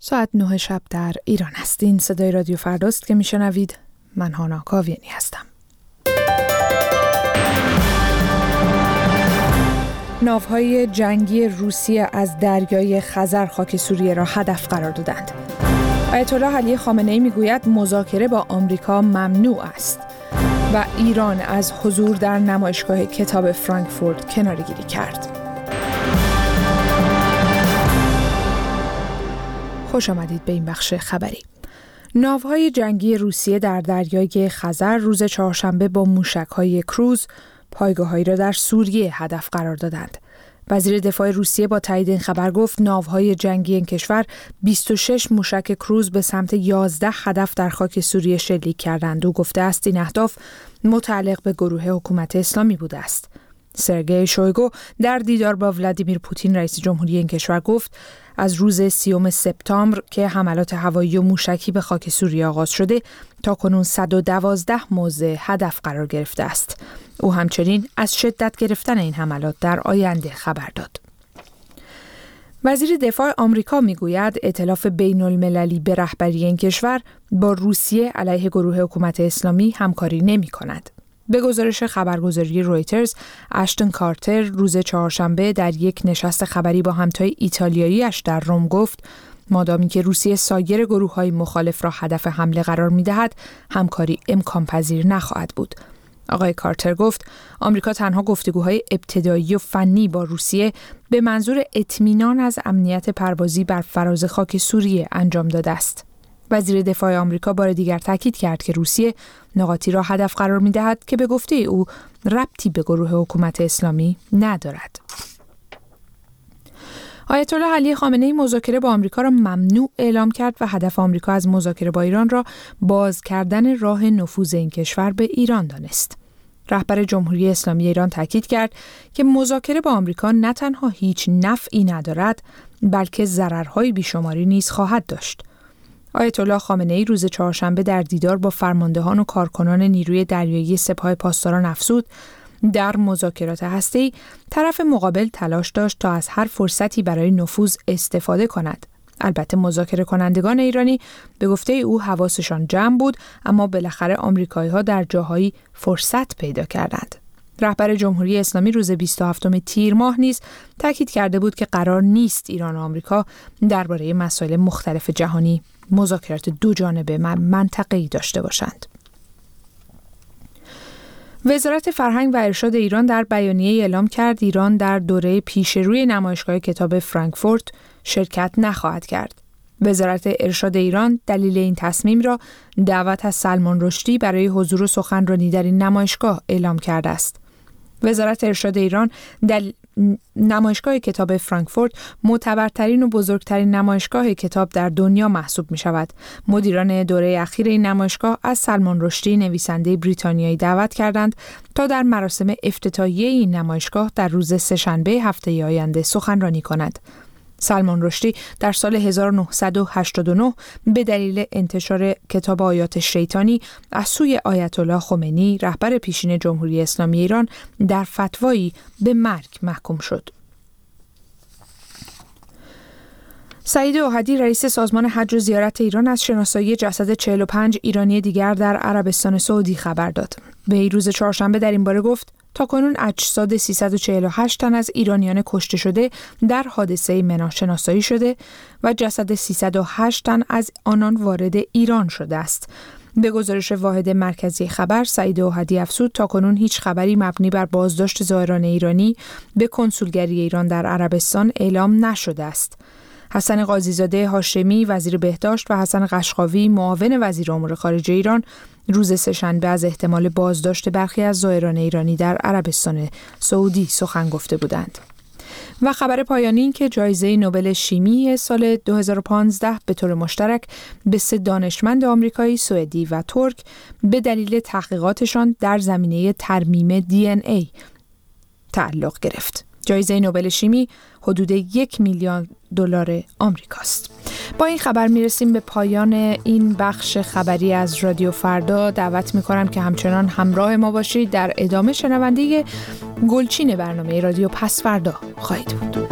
ساعت 9 شب در ایران است. این صدای رادیو فرداست که میشنوید. من هانا کاویانی هستم. ناوهای جنگی روسیه از دریای خزر خاک سوریه را هدف قرار دادند. آیت الله علی خامنه‌ای میگوید مذاکره با آمریکا ممنوع است و ایران از حضور در نمایشگاه کتاب فرانکفورت کناره‌گیری کرد. خوش آمدید به این بخش خبری. ناوهای جنگی روسیه در دریای خزر روز چهارشنبه با موشک‌های کروز پایگاه‌هایی را در سوریه هدف قرار دادند. وزیر دفاع روسیه با تایید این خبر گفت ناوهای جنگی این کشور 26 موشک کروز به سمت 11 هدف در خاک سوریه شلیک کردند. او گفته است این اهداف متعلق به گروه حکومت اسلامی بوده است. سرگئی شویگو در دیدار با ولادیمیر پوتین رئیس جمهوری این کشور گفت از روز 30 سپتامبر که حملات هوایی و موشکی به خاک سوریه آغاز شده تاکنون 112 موضع هدف قرار گرفته است. او همچنین از شدت گرفتن این حملات در آینده خبر داد. وزیر دفاع آمریکا میگوید ائتلاف بین‌المللی به رهبری این کشور با روسیه علیه گروه حکومت اسلامی همکاری نمی‌کند. به گزارش خبرگزاری رویترز، اشتون کارتر روز چهارشنبه در یک نشست خبری با همتای ایتالیایی‌اش در روم گفت مادامی که روسیه سایر گروه‌های مخالف را هدف حمله قرار می‌دهد، همکاری امکان پذیر نخواهد بود. آقای کارتر گفت آمریکا تنها گفتگوهای ابتدایی و فنی با روسیه به منظور اطمینان از امنیت پروازی بر فراز خاک سوریه انجام داده است. وزیر دفاع آمریکا بار دیگر تاکید کرد که روسیه نقاطی را هدف قرار می‌دهد که به گفته او ربطی به گروه حکومت اسلامی ندارد. آیت الله علی خامنه‌ای مذاکره با آمریکا را ممنوع اعلام کرد و هدف آمریکا از مذاکره با ایران را باز کردن راه نفوذ این کشور به ایران دانست. رهبر جمهوری اسلامی ایران تاکید کرد که مذاکره با آمریکا نه تنها هیچ نفعی ندارد، بلکه ضررهای بیشماری نیز خواهد داشت. آیت الله خامنه‌ای روز چهارشنبه در دیدار با فرماندهان و کارکنان نیروی دریایی سپاه پاسداران افزود در مذاکرات هسته‌ای طرف مقابل تلاش داشت تا از هر فرصتی برای نفوذ استفاده کند. البته مذاکره کنندگان ایرانی به گفته او حواسشان جمع بود، اما بالاخره آمریکایی‌ها در جاهایی فرصت پیدا کردند. رهبر جمهوری اسلامی روز 27 تیر ماه نیز تاکید کرده بود که قرار نیست ایران و آمریکا درباره مسائل مختلف جهانی مذاکرات دو جانبه منطقه‌ای داشته باشند. وزارت فرهنگ و ارشاد ایران در بیانیه اعلام کرد ایران در دوره پیشروی نمایشگاه کتاب فرانکفورت شرکت نخواهد کرد. وزارت ارشاد ایران دلیل این تصمیم را دعوت از سلمان رشدی برای حضور و سخنرانی در این نمایشگاه اعلام کرده است. وزارت ارشاد ایران نمایشگاه کتاب فرانکفورت معتبرترین و بزرگترین نمایشگاه کتاب در دنیا محسوب می شود. مدیران دوره اخیر این نمایشگاه از سلمان رشدی نویسنده بریتانیایی دعوت کردند تا در مراسم افتتاحیه این نمایشگاه در روز سه‌شنبه هفته آینده سخنرانی کند. سلمان رشدی در سال 1989 به دلیل انتشار کتاب آیات شیطانی از سوی آیت الله خمینی رهبر پیشین جمهوری اسلامی ایران در فتوایی به مرگ محکوم شد. سعید احدی رئیس سازمان حج و زیارت ایران از شناسایی جسد 45 ایرانی دیگر در عربستان سعودی خبر داد. وی روز چهارشنبه در این باره گفت تاکنون اجساد 348 تن از ایرانیان کشته شده در حادثه منا شناسایی شده و جسد 308 تن از آنان وارد ایران شده است. به گزارش واحد مرکزی خبر، سعید احدی افزود تاکنون هیچ خبری مبنی بر بازداشت زائران ایرانی به کنسولگری ایران در عربستان اعلام نشده است. حسن قاضی‌زاده هاشمی وزیر بهداشت و حسن قشقاوی معاون وزیر امور خارجه ایران روز سه‌شنبه از احتمال بازداشت برخی از زائران ایرانی در عربستان سعودی سخن گفته بودند. و خبر پایانی این که جایزه نوبل شیمی سال 2015 به طور مشترک به 3 دانشمند آمریکایی، سوئدی و ترک به دلیل تحقیقاتشان در زمینه ترمیم DNA تعلق گرفت. جایزه نوبل شیمی حدود 1 میلیارد دلار آمریکاست. با این خبر میرسیم به پایان این بخش خبری از رادیو فردا. دعوت میکنم که همچنان همراه ما باشید. در ادامه شنونده گلچین برنامه رادیو پس فردا خواهید بود.